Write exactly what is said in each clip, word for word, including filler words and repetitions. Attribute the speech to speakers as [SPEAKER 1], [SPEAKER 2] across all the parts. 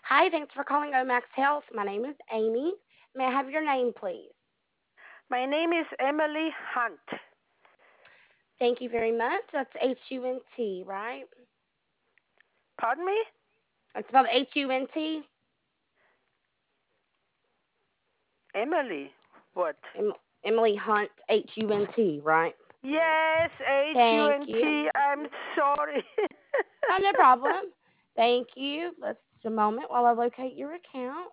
[SPEAKER 1] Hi, thanks for calling Omax Health. My name is Amy. May I have your name, please?
[SPEAKER 2] My name is Emily Hunt.
[SPEAKER 1] Thank you very much. That's H U N T, right?
[SPEAKER 2] Pardon me?
[SPEAKER 1] It's spelled H U N T.
[SPEAKER 2] Emily. What?
[SPEAKER 1] Em- Emily Hunt, H U N T, right?
[SPEAKER 2] Yes, H U
[SPEAKER 1] Thank
[SPEAKER 2] N
[SPEAKER 1] you.
[SPEAKER 2] T. I'm sorry.
[SPEAKER 1] Oh, no problem. Thank you. Let's just a moment while I locate your account.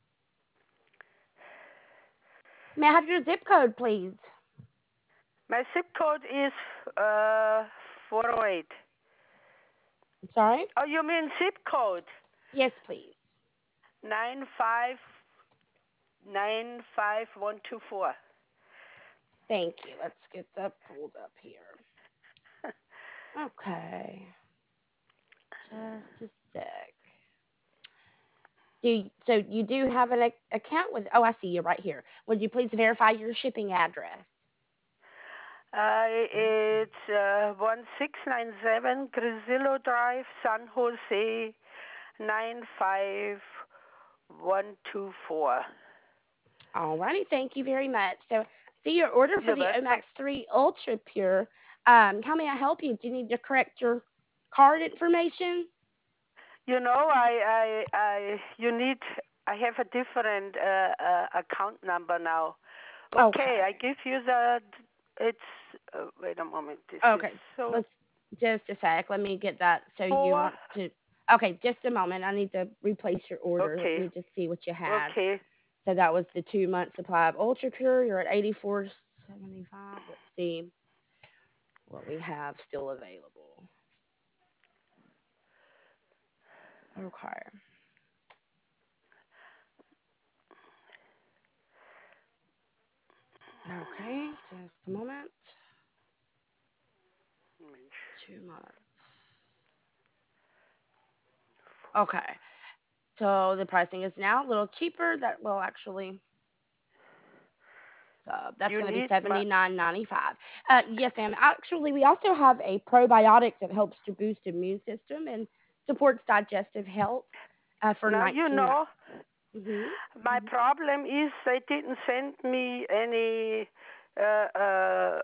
[SPEAKER 1] May I have your zip code, please?
[SPEAKER 2] My zip code is uh four oh eight.
[SPEAKER 1] I'm sorry?
[SPEAKER 2] Oh, you mean zip code?
[SPEAKER 1] Yes, please.
[SPEAKER 2] Nine five nine five one two four.
[SPEAKER 1] Thank you. Let's get that pulled up here. Okay. Just a sec. Do you, so you do have an ac- account with? Oh, I see you right here. Would you please verify your shipping address?
[SPEAKER 2] Uh, it's uh, one six nine seven Grizillo Drive, San Jose, nine five one two four.
[SPEAKER 1] Alrighty, thank you very much. So, see your order for
[SPEAKER 2] You're
[SPEAKER 1] the
[SPEAKER 2] welcome.
[SPEAKER 1] Omax three Ultra Pure. Um, how may I help you? Do you need to correct your card information?
[SPEAKER 2] You know, I, I, I, you need. I have a different uh, uh, account number now. Okay, I
[SPEAKER 1] Okay.
[SPEAKER 2] give you the. It's. Uh, wait a moment. This is
[SPEAKER 1] Okay.
[SPEAKER 2] so
[SPEAKER 1] Let's just a sec. Let me get that. So you
[SPEAKER 2] four.
[SPEAKER 1] want to? Okay, just a moment. I need to replace your order. Let
[SPEAKER 2] Okay,
[SPEAKER 1] me just see what you had.
[SPEAKER 2] okay.
[SPEAKER 1] So that was the two month supply of Ultra Pure. You're at eighty four seventy five. Let's see what we have still available. Okay. Okay. Just a moment. Two months. Okay. So the pricing is now a little cheaper. That will actually. Uh, that's
[SPEAKER 2] You
[SPEAKER 1] going to be
[SPEAKER 2] need my.
[SPEAKER 1] seventy nine ninety five. Uh, yes, ma'am. Actually, we also have a probiotic that helps to boost immune system and supports digestive health uh, for
[SPEAKER 2] Now you
[SPEAKER 1] nineteen.
[SPEAKER 2] know.
[SPEAKER 1] Mm-hmm.
[SPEAKER 2] My problem is they didn't send me any uh, uh,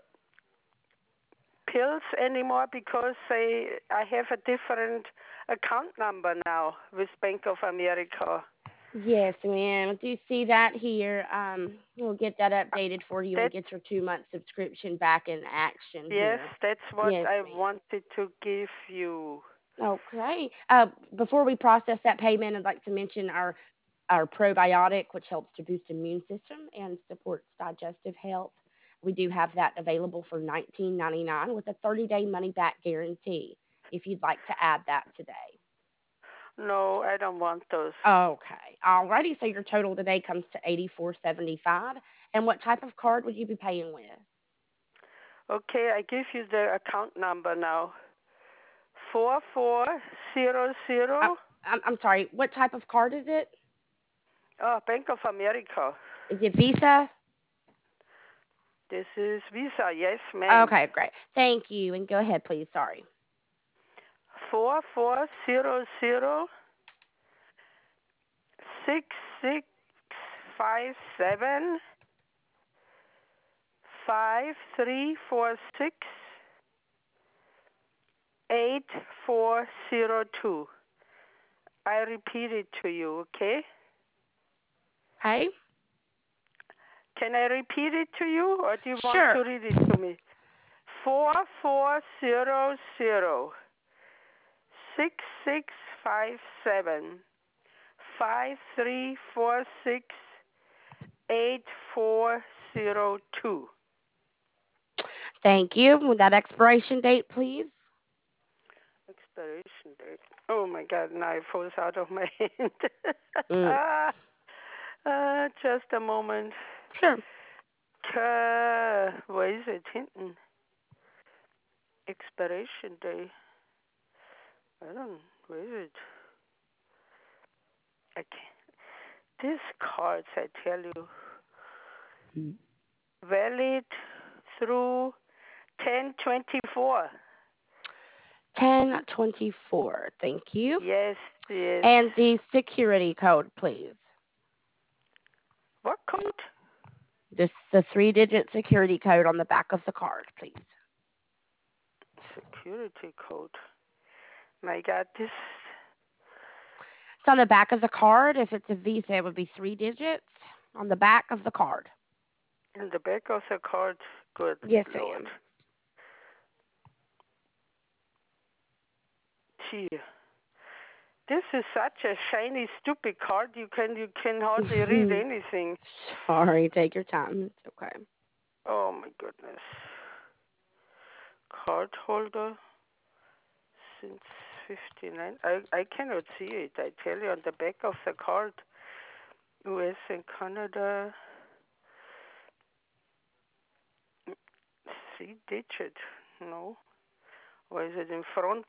[SPEAKER 2] pills anymore because they I have a different account number now with Bank of America.
[SPEAKER 1] Yes, ma'am. Do you see that here? Um, we'll get that
[SPEAKER 2] Uh,
[SPEAKER 1] updated for you and
[SPEAKER 2] That
[SPEAKER 1] get your two month subscription back in action
[SPEAKER 2] yes,
[SPEAKER 1] here.
[SPEAKER 2] that's what
[SPEAKER 1] Yes,
[SPEAKER 2] I
[SPEAKER 1] ma'am.
[SPEAKER 2] wanted to give you.
[SPEAKER 1] Okay. Uh, before we process that payment, I'd like to mention our our probiotic, which helps to boost immune system and supports digestive health. We do have that available for nineteen ninety nine with a thirty day money back guarantee. If you'd like to add that today.
[SPEAKER 2] No, I don't want those.
[SPEAKER 1] Okay. Alrighty. So your total today comes to eighty four seventy five. And what type of card would you be paying with?
[SPEAKER 2] Okay, I give you the account number now. Four four zero
[SPEAKER 1] Uh,
[SPEAKER 2] zero.
[SPEAKER 1] I'm I'm sorry. What type of card is it?
[SPEAKER 2] Oh, Bank of America.
[SPEAKER 1] Is it Visa?
[SPEAKER 2] This is Visa. Yes, ma'am.
[SPEAKER 1] Okay, great. Thank you. And go ahead, please. Sorry.
[SPEAKER 2] Four four zero zero six six five seven five three four six eight four zero two. I repeat it to you, okay?
[SPEAKER 1] Okay.
[SPEAKER 2] Can I repeat it to you, or do you want
[SPEAKER 1] Sure.
[SPEAKER 2] to read it to me? Four four zero zero six six five seven five three four six eight four zero two.
[SPEAKER 1] Thank you. With that expiration date, please.
[SPEAKER 2] Expiration date. Oh my God! Now it falls out of my hand.
[SPEAKER 1] Mm,
[SPEAKER 2] uh, just a moment.
[SPEAKER 1] sure.
[SPEAKER 2] Uh, where is it? Hinton. Expiration date. I don't. Where is it? I can't. These cards, I tell you, valid through ten twenty-four.
[SPEAKER 1] ten twenty-four. Thank you.
[SPEAKER 2] Yes. Yes.
[SPEAKER 1] And the security code, please.
[SPEAKER 2] What code?
[SPEAKER 1] This the three-digit security code on the back of the card, please.
[SPEAKER 2] Security code. My God, this.
[SPEAKER 1] It's on the back of the card. If it's a Visa, it would be three digits on the back of the card.
[SPEAKER 2] In the back of the card. Good
[SPEAKER 1] Yes,
[SPEAKER 2] Lord.
[SPEAKER 1] ma'am.
[SPEAKER 2] Gee. This is such a shiny, stupid card. You can you can hardly read anything.
[SPEAKER 1] Sorry, take your time. It's okay.
[SPEAKER 2] Oh my goodness. Card holder since fifty-nine. I I cannot see it. I tell you, on the back of the card, U S and Canada. Three digit. No. Or is it in front?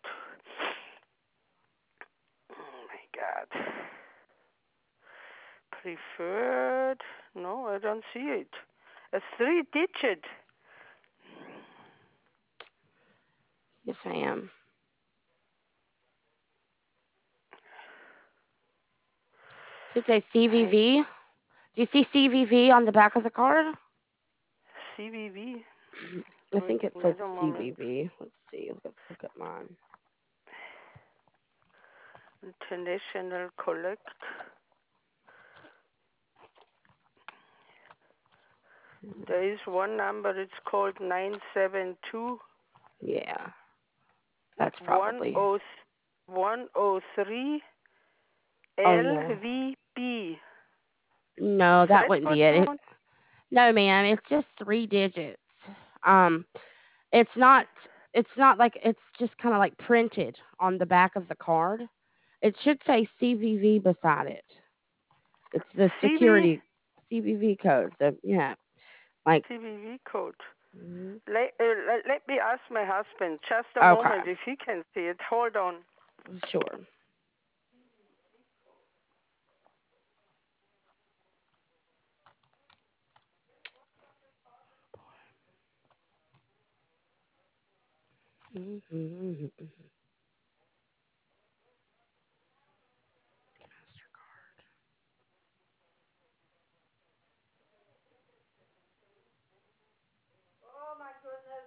[SPEAKER 2] Oh my God. Preferred. No, I don't see it. A three digit.
[SPEAKER 1] Yes, ma'am. Should say C V V. Do you see C V V on the back of the card?
[SPEAKER 2] C V V.
[SPEAKER 1] I think it says
[SPEAKER 2] Wait a moment.
[SPEAKER 1] C V V. Let's see. Let's look at mine.
[SPEAKER 2] International Collect. There is one number. It's called nine seven two.
[SPEAKER 1] Yeah. That's probably.
[SPEAKER 2] one oh three
[SPEAKER 1] Oh, no.
[SPEAKER 2] L V B.
[SPEAKER 1] No,
[SPEAKER 2] Is
[SPEAKER 1] that
[SPEAKER 2] that
[SPEAKER 1] wouldn't
[SPEAKER 2] what
[SPEAKER 1] be it.
[SPEAKER 2] you
[SPEAKER 1] it.
[SPEAKER 2] want?
[SPEAKER 1] No, ma'am. It's just three digits. Um, it's not. It's not like it's just kind of like printed on the back of the card. It should say C V V beside it. It's the
[SPEAKER 2] C V
[SPEAKER 1] security C V V code. So yeah, like.
[SPEAKER 2] C V V code.
[SPEAKER 1] Mhm.
[SPEAKER 2] Let, uh, let, let me ask my husband just a
[SPEAKER 1] Okay.
[SPEAKER 2] moment if he can see it. Hold on.
[SPEAKER 1] Sure. Mm-hmm.
[SPEAKER 2] Oh my goodness.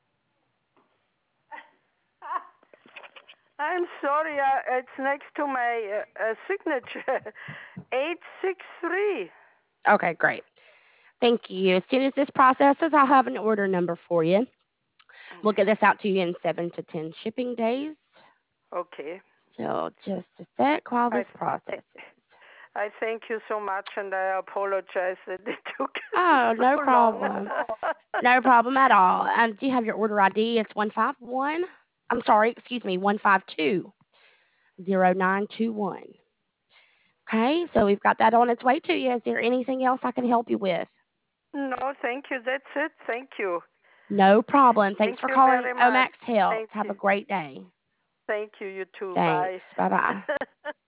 [SPEAKER 2] I'm sorry. Uh, it's next to my uh, uh, signature. eight six three.
[SPEAKER 1] Okay, great. Thank you. As soon as this processes, I'll have an order number for you. We'll get this out to you in seven to ten shipping days.
[SPEAKER 2] Okay.
[SPEAKER 1] So just a sec while
[SPEAKER 2] I,
[SPEAKER 1] this processes.
[SPEAKER 2] I thank you so much, and I apologize that it took
[SPEAKER 1] Oh,
[SPEAKER 2] so
[SPEAKER 1] no
[SPEAKER 2] long.
[SPEAKER 1] problem. No problem at all. Um, do you have your order I D? It's one five one. I'm sorry, excuse me, one five two zero nine two one. Okay, so we've got that on its way to you. Is there anything else I can help you with?
[SPEAKER 2] No, thank you. That's it. Thank you.
[SPEAKER 1] No problem. Thanks
[SPEAKER 2] Thank
[SPEAKER 1] for
[SPEAKER 2] you
[SPEAKER 1] calling
[SPEAKER 2] very much.
[SPEAKER 1] Omax Health.
[SPEAKER 2] Thank
[SPEAKER 1] Have
[SPEAKER 2] you.
[SPEAKER 1] a great day.
[SPEAKER 2] Thank you. You too.
[SPEAKER 1] Thanks. Bye bye.
[SPEAKER 2] Bye.